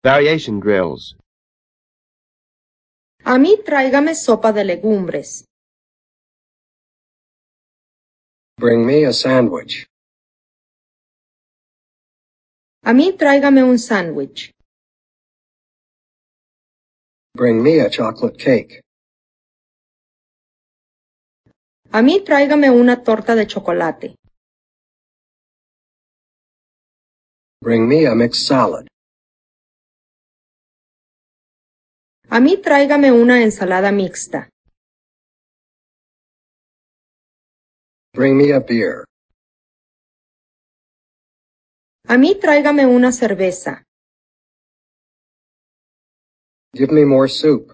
Variation drills. A mí tráigame sopa de legumbres. Bring me a sandwich. A mí tráigame un sándwich. Bring me a chocolate cake. A mí tráigame una torta de chocolate. Bring me a mixed salad. A mí tráigame una ensalada mixta. Bring me a beer. A mí tráigame una cerveza. Give me more soup.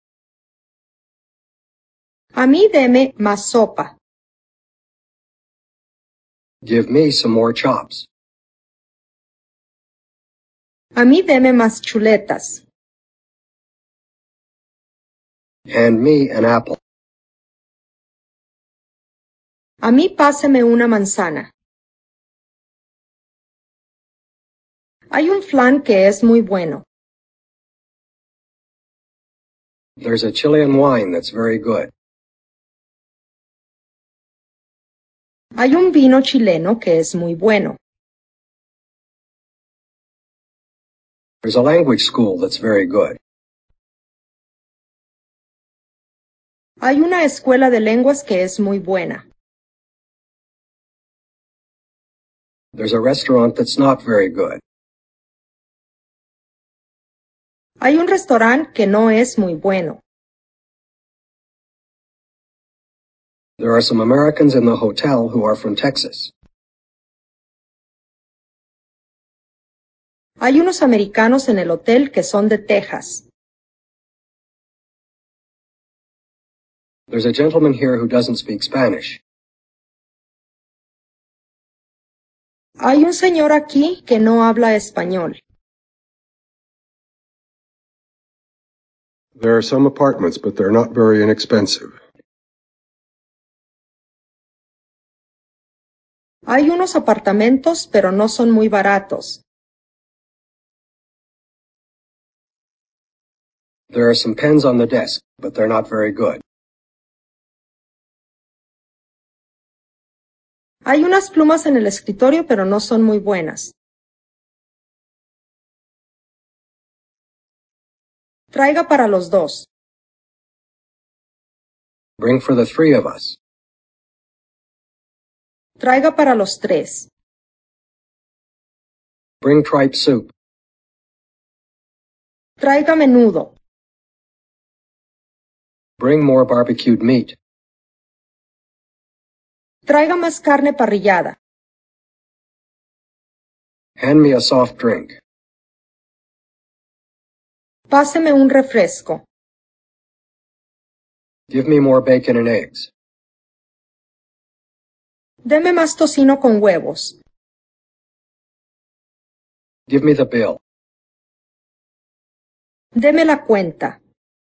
A mí deme más sopa. Give me some more chops. A mí deme más chuletas. Hand me an apple. A mí páseme una manzana. Hay un flan que es muy bueno. There's a Chilean wine that's very good. Hay un vino chileno que es muy bueno. There's a language school that's very good. Hay una escuela de lenguas que es muy buena. There's a restaurant that's not very good. Hay un restaurante que no es muy bueno. There are some Americans in the hotel who are from Texas. Hay unos americanos en el hotel que son de Texas. There's a gentleman here who doesn't speak Spanish. Hay un señor aquí que no habla español. There are some apartments, but they're not very inexpensive. Hay unos apartamentos, pero no son muy baratos. There are some pens on the desk, but they're not very good. Hay unas plumas en el escritorio, pero no son muy buenas. Traiga para los dos. Bring for the three of us. Traiga para los tres. Bring tripe soup. Traiga menudo. Bring more barbecued meat. Traiga más carne parrillada. Hand me a soft drink. Páseme un refresco. Give me more bacon and eggs. Deme más tocino con huevos. Give me the bill. Deme la cuenta.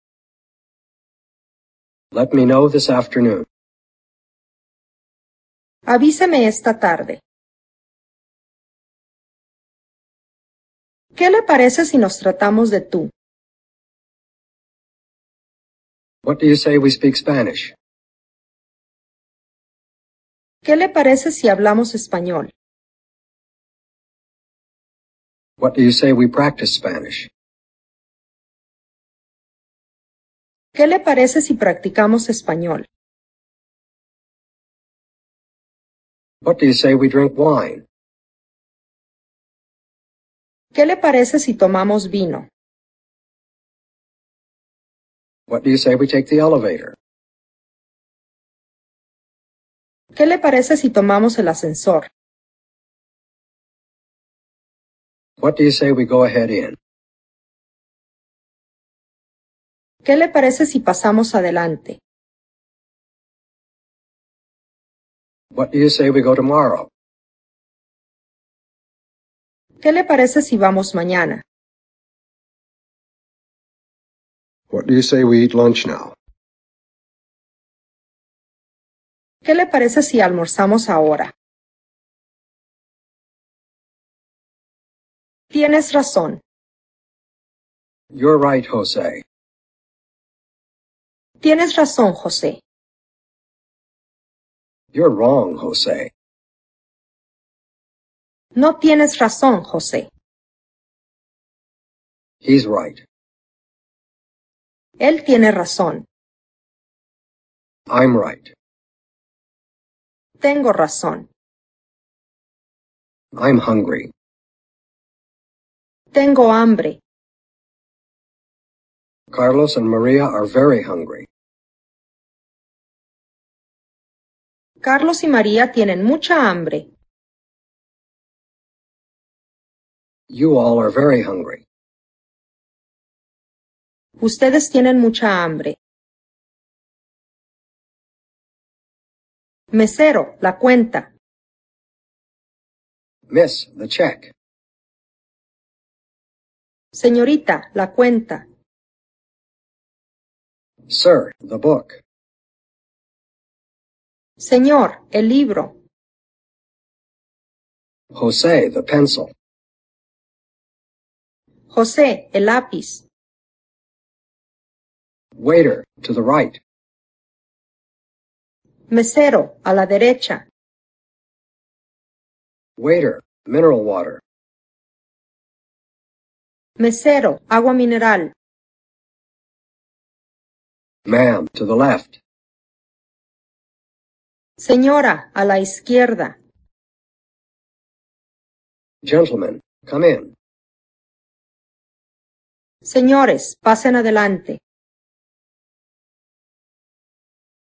Let me know this afternoon. Avíseme esta tarde. ¿Qué le parece si nos tratamos de tú? What do you say we speak Spanish? ¿Qué le parece si hablamos español? What do you say we practice Spanish? ¿Qué le parece si practicamos español? What do you say we drink wine? ¿Qué le parece si tomamos vino? What do you say we take the elevator? ¿Qué le parece si tomamos el ascensor? What do you say we go ahead in? ¿Qué le parece si pasamos adelante? What do you say we go tomorrow? ¿Qué le parece si vamos mañana? What do you say we eat lunch now? ¿Qué le parece si almorzamos ahora? Tienes razón. You're right, Jose. Tienes razón, José. You're wrong, Jose. No tienes razón, José. He's right. Él tiene razón. I'm right. Tengo razón. I'm hungry. Tengo hambre. Carlos and Maria are very hungry. Carlos y María tienen mucha hambre. You all are very hungry. Ustedes tienen mucha hambre. Mesero, la cuenta. Miss, the check. Señorita, la cuenta. Sir, the book. Señor, el libro. Jose, the pencil. José, el lápiz. Waiter, to the right. Mesero, a la derecha. Waiter, mineral water. Mesero, agua mineral. Ma'am, to the left. Señora, a la izquierda. Gentlemen, come in. Señores, pasen adelante.